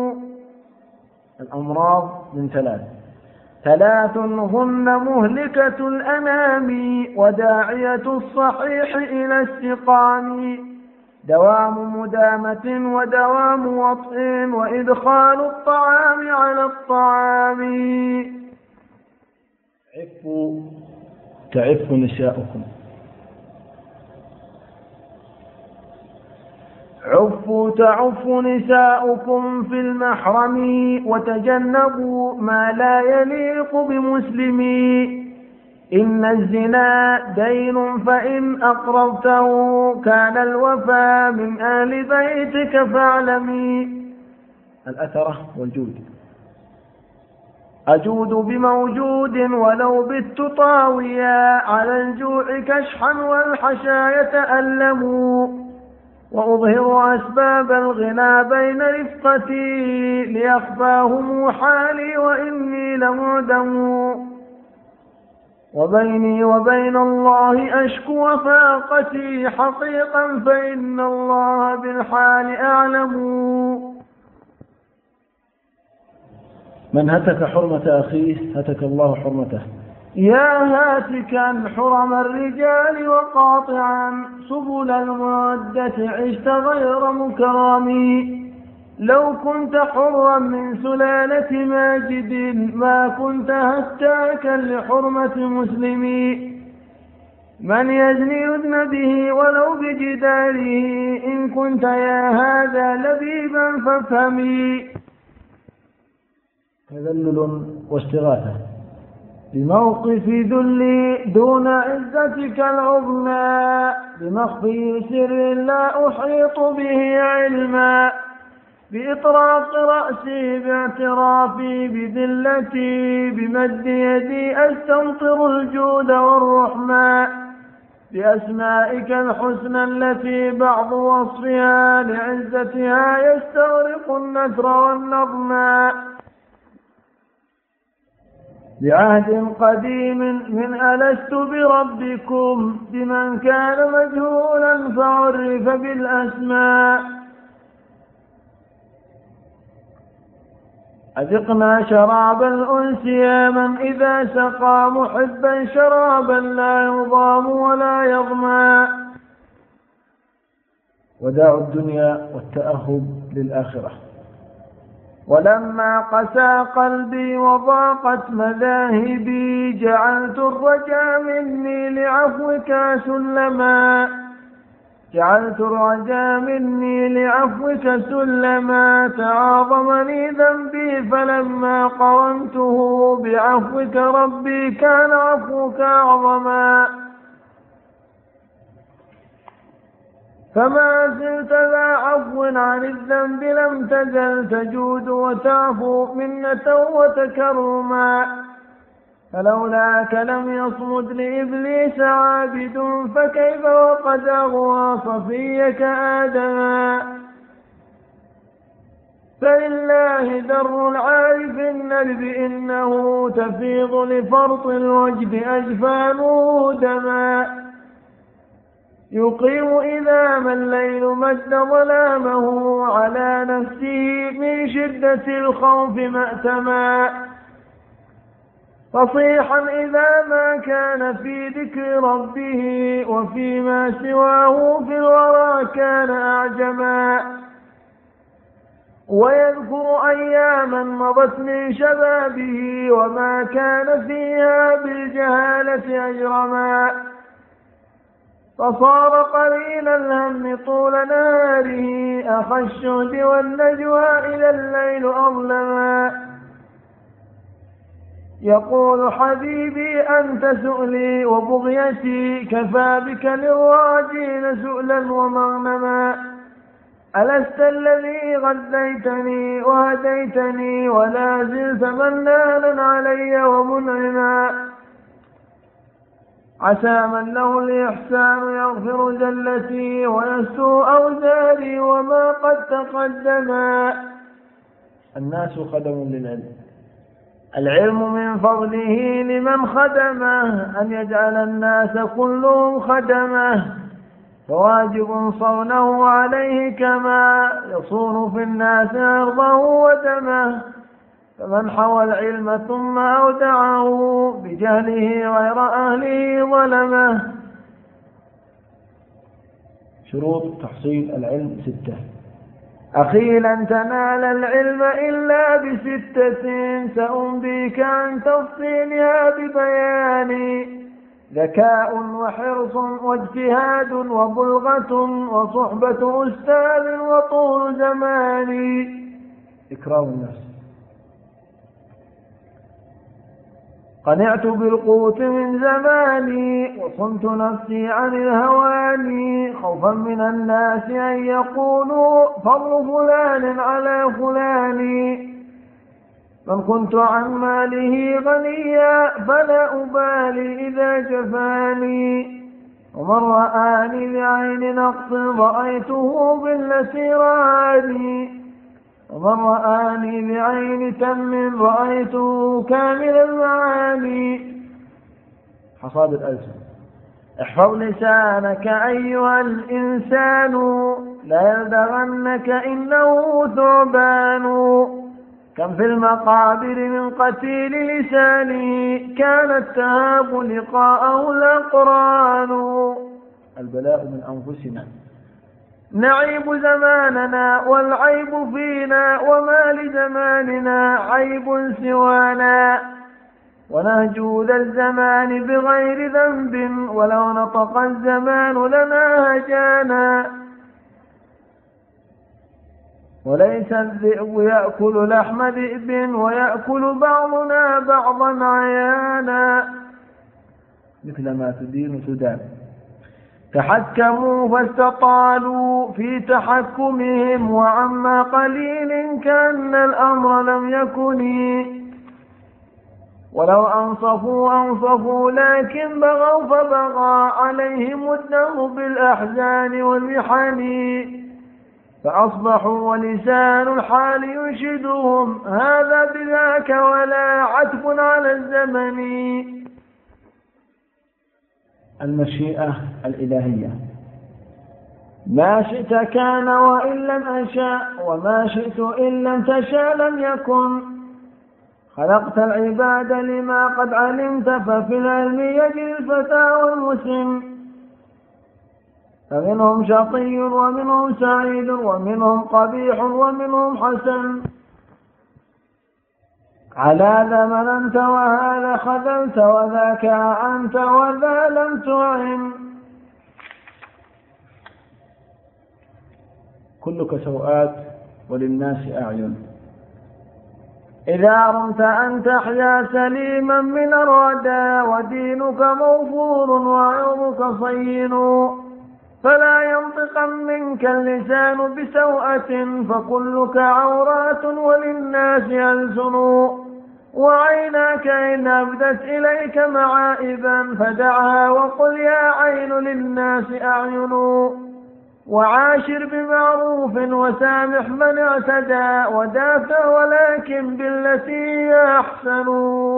الأمراض من ثلاث هن مهلكة الأنام وداعية الصحيح إلى السقام. دوام مدامة ودوام وطء وإدخال الطعام على الطعام. تعف نساؤكم. تعف نساؤكم في المحرم وتجنبوا ما لا يليق بمسلمي. إن الزنا دين فإن أقررته كان الوفاء من آل بيتك فاعلمي. الأثرة والجود. أجود بموجود ولو بت طاويا على الجوع كشحا والحشا يتألموا. وأظهر أسباب الغنى بين رفقتي ليخفاهم حالي وإني لمعدم. وبيني وبين الله أشكو وفاقتي حقيقا فإن الله بالحال أعلم. من هتك حرمة أخيه هتك الله حرمته. يا هاتكا حرم الرجال وقاطعا سبل المودة عشت غير مكرم. لو كنت حرا من سلالة ماجد ما كنت هتاكا لحرمة مسلمي. من يزني يذن به ولو بجداره إن كنت يا هذا لبيبا فافهمي. تذلل واستغاثة. بموقف ذلي دون عزتك العظمى بمخفي سر لا أحيط به علما. بإطراق رأسي باعترافي بذلتي بمد يدي أستمطر الجود والرحمة. بأسمائك الحسنى التي بعض وصفها لعزتها يستغرق النثر والنظما. بعهد قديم من ألست بربكم بمن كان مجهولا فعرف بالأسماء. أذقنا شراب الأنس يا من إذا سقى محبا شرابا لا يضام ولا يظمى. وداع الدنيا والتأهب للآخرة. ولما قسى قلبي وضاقت مذاهبي جعلت الرجاء مني لعفوك سلما. جعلت الرجا مني لعفوك سلما تعاظمني ذنبي فلما قرنته بعفوك ربي كان عفوك أعظما فما زلت ذا عفو عن الذنب لم تزل تجود وتعفو منة وتكرما فلولاك لم يصمد لإبليس عابد فكيف وقد أغوى صفيك آدما فلله در العارف النلب إنه تفيض لفرط الوجد أجفانه دما يقيم إذا ما الليل مد ظلامه على نفسه من شدة الخوف مأتما فصيحا إذا ما كان في ذكر ربه وفيما سواه في الورى كان أعجما ويذكر أياما مضت من شبابه وما كان فيها بالجهالة أجرما فصار قليل الهم طول ناره أخى الشهد والنجوى إلى الليل أظلما يقول حبيبي أنت سؤلي وبغيتي كفى بك للراجين سؤلا ومغنما ألست الذي غديتني وهديتني ولا زلت منانا علي ومنعما عسى من له الإحسان يغفر جلتي ويسوء أوزاري وما قد تقدما الناس خدم للعلم. العلم من فضله لمن خدمه أن يجعل الناس كلهم خدمه فواجب صونه عليه كما يصون في الناس عرضه ودمه فمن حوى العلم ثم أودعه بجهله غير أهله ظلمه. شروط تحصيل العلم 6. أخي لن تنال العلم إلا ب6 سأنبيك عن تفصيلها ببيان ذكاء وحرص واجتهاد وبلغة وصحبة أستاذ وطول زمان. إكرام النفس. قنعت بالقوت من زماني وصمت نفسي عن الهوان خوفا من الناس أن يقولوا فضل فلان على فلان من كنت عن ماله غنيا فلا أبالي إذا جفاني ومن رآني بعين نقص رأيته بالتي رآني ومن رآني بعين تم رأيته كامل المعاني. حصاد الألسن. احفظ لسانك أيها الإنسان لا يلدغنك إنه ثعبان كم في المقابر من قتيل لسانه كان التهاب لقاءه الأقران. البلاء من أنفسنا. نعيب زماننا والعيب فينا وما لزماننا عيب سوانا ونهجو ذا الزمان بغير ذنب ولو نطق الزمان لنا هجانا وليس الذئب يأكل لحم ذئب ويأكل بعضنا بعضا عيانا مثل ما تدين سدان. تحكموا فاستطالوا في تحكمهم وعما قليل كأن الأمر لم يكن ولو أنصفوا لكن بغوا فبغى عليهم الدم بالأحزان والمحن فأصبحوا ولسان الحال ينشدهم هذا بذاك ولا عتب على الزمن. المشيئة الإلهية. ما شئت كان وإن لم أشاء وما شئت إن لم تشاء لم يكن خلقت العباد لما قد علمت ففي العلم يجري الفتى والمسلم فمنهم شقي ومنهم سعيد ومنهم قبيح ومنهم حسن على ذا مننت وهذا خذلت وذاك أعنت وذا لم تعن. كلك سوءات وللناس أعين. إذا رمت أن تحيا سليما من الردى ودينك موفور وعظك صين، فلا ينطقا منك اللسان بسوءة، فكلك عورات وللناس ألسن، وعيناك إن أبدت إليك معائبا فدعها وقل يا عين للناس أعين، وعاشر بمعروف وسامح من اعتدى ودافع ولكن بالتي هي أحسن.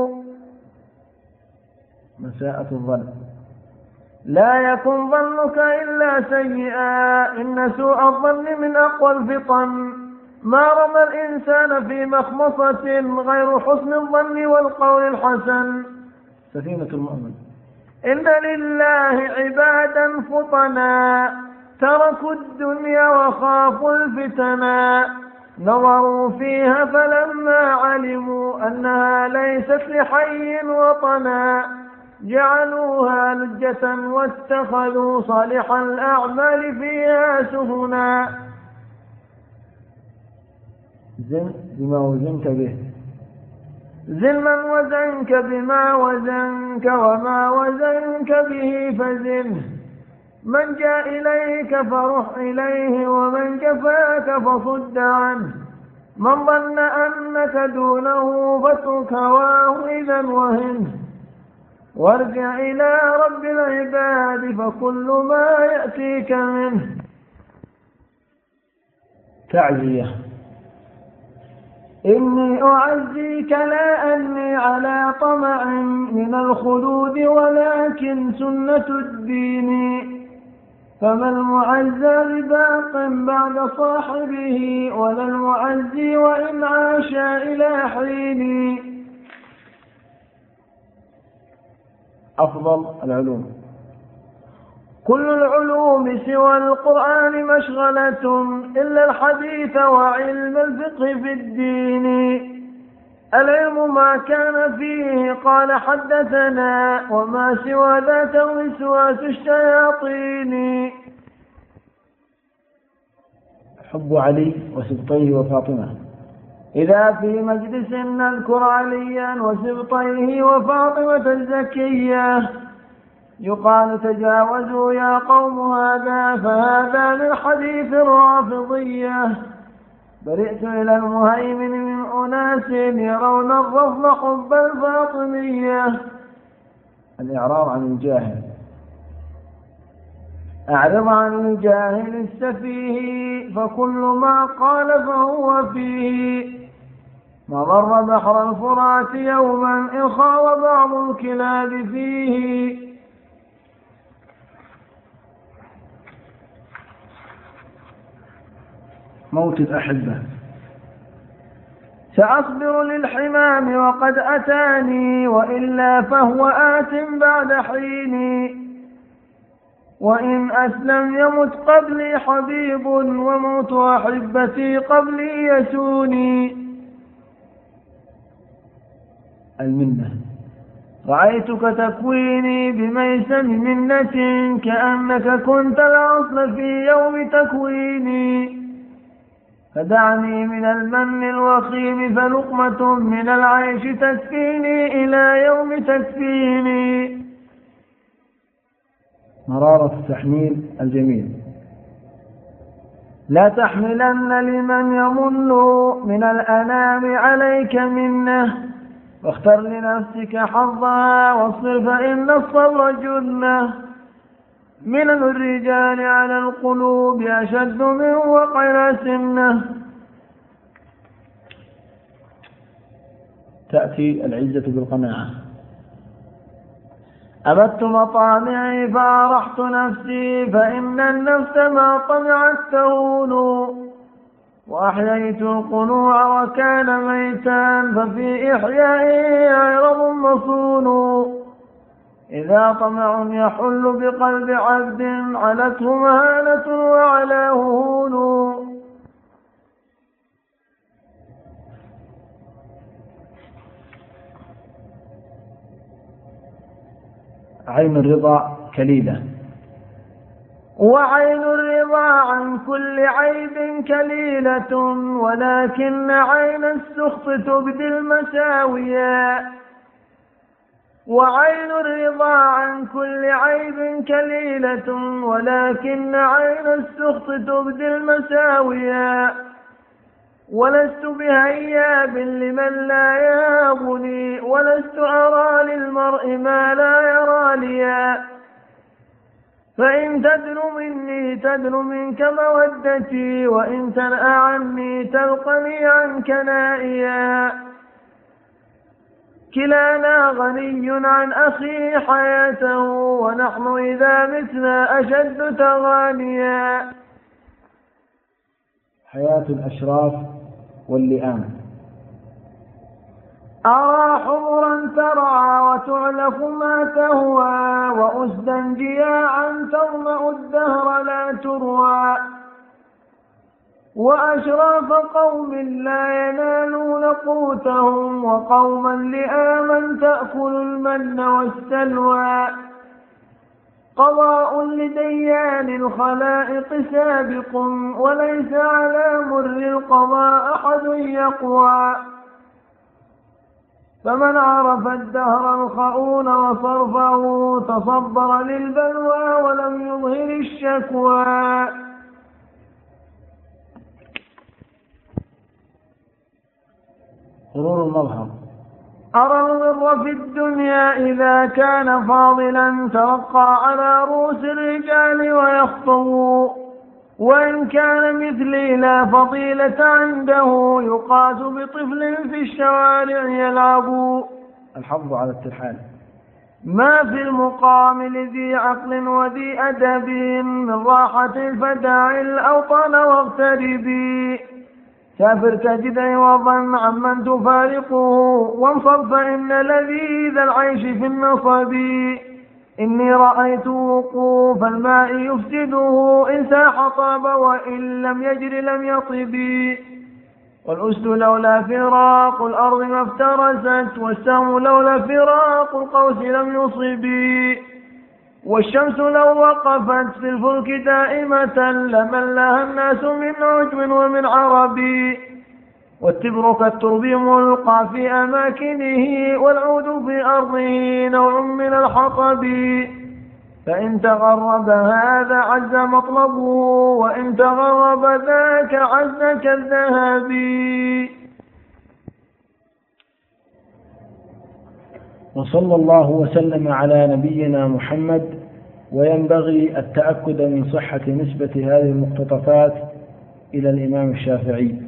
مساءة الظن. لا يكن ظنك إلا سيئا، إن سوء الظن من أقوى الفطن، ما رمى الإنسان في مخمصة غير حسن الظن والقول الحسن. سفينة المؤمن. إن لله عبادا فطنا تركوا الدنيا وخافوا الفتنا، نظروا فيها فلما علموا أنها ليست لحي وطنا، جعلوها لجة واتخذوا صالح الأعمال فيها سفنا. زن بما وزنت به. زن من وزنك بما وزنك وما وزنك به فزنه، من جاء إليك فرح إليه ومن جفاك فصد عنه، من ظن أنك دونه فاترك هواه إذا وهنه، وارجع إلى رب العباد فكل ما يأتيك منه. تعزية. إني أعزيك لا أني على طمع من الخلود ولكن سنة الدين، فما المعزى بباق بعد صاحبه ولا المعزي وإن عاش إلى حين. أفضل العلوم. كل العلوم سوى القرآن مشغلة إلا الحديث وعلم الفقه في الدين، العلم ما كان فيه قال حدثنا وما سوى ذات وسواس الشياطين. حب علي وسبطيه وفاطمة. إذا في مجلس نذكر عليا وسبطيه وفاطمة الزكية، يقال تجاوزوا يا قوم هذا فهذا من حديث الرافضية، برئت إلى المهيمن من أناس يرون الرفض حب الفاطمية. الإعراض عن الجاهل. أعرض عن الجاهل السفيه فكل ما قال فهو فيه، مضر بحر الفرات يوما إن خاض بعض الكلاب فيه. موت الأحبة. سأصبر للحمام وقد أتاني وإلا فهو آت بعد حين، وإن أسلم يمت قبلي حبيب وموت أحبتي قبلي يسوني. المنة. رأيتك تكويني بميسم منة كأنك كنت الأصل في يوم تكويني، فدعني من المن الوخيم فلقمة من العيش تكفيني إلى يوم تكفيني. مرارة التحميل الجميل. لا تحملن لمن يمن من الأنام عليك منه، واختر لنفسك حظها واصبر فإن الصبر جنة، من الرجال على القلوب أشد من وقع سنه. تأتي العزة بالقناعة. أبت مطامعي فأرحت نفسي فإن النفس ما طمعت تهون، وأحييت القنوع وكان ميتا ففي إحيائه عرض مصون، إذا طمع يحل بقلب عبد علته مهانة وعلاه هون. عين الرضا كليلة. وعين الرضا عن كل عيب كليلة، ولكن عين السخط تبدي المساويا. وعين الرضا عن كل عيب كليلة، ولكن عين السخط تبدي المساويا. ولست بهياب لمن لا يهابني، ولست أرى للمرء ما لا يرى ليا. فإن تدن مني تدن منك مودتي، وإن تنأ عني تلقني عنك نائيا. كلانا غني عن أخيه حياته، ونحن إذا متنا أشد تغانيا. حياة الأشراف واللئام. أرى حمرا ترعى وتعلف ما تهوى، وأسدا جياعا تظمأ الدهر لا تروى. وأشراف قوم لا ينالون قوتهم، وقوما لئاما تأكل المن والسلوى. قضاء لديان الخلائق سابق، وليس على مر القضاء أحد يقوى. فمن عرف الدهر الخؤون وصرفه، تصبر للبلوى ولم يظهر الشكوى. غرور المظهر. أرى الغر في الدنيا إذا كان فاضلا ترقى على رؤوس الرجال ويخطو، وإن كان مثلي لا فضيلة عنده يقاس بطفل في الشوارع يلعب. الحظ على الترحال. ما في المقام لذي عقل وذي أدب، من راحة فدع الأوطان واغتربي. سافر تجد عوضا عمن تفارقه، وانصب فإن لذيذ العيش في النصب. إني رأيت وقوف الماء يفسده، إن ساح طاب وإن لم يجر لم يطب. والأسد لولا فراق الأرض ما افترست، والسهم لولا فراق القوس لم يصب. والشمس لو وقفت في الفلك دائمة لملها الناس من عجم ومن عرب. والتبر كالترب ملقى في أماكنه، والعود في أرضه نوع من الحطب. فإن تغرب هذا عز مطلبه، وإن تغرب ذاك عز كالذهب. وصلى الله وسلم على نبينا محمد. وينبغي التأكد من صحة نسبة هذه المقتطفات إلى الإمام الشافعي.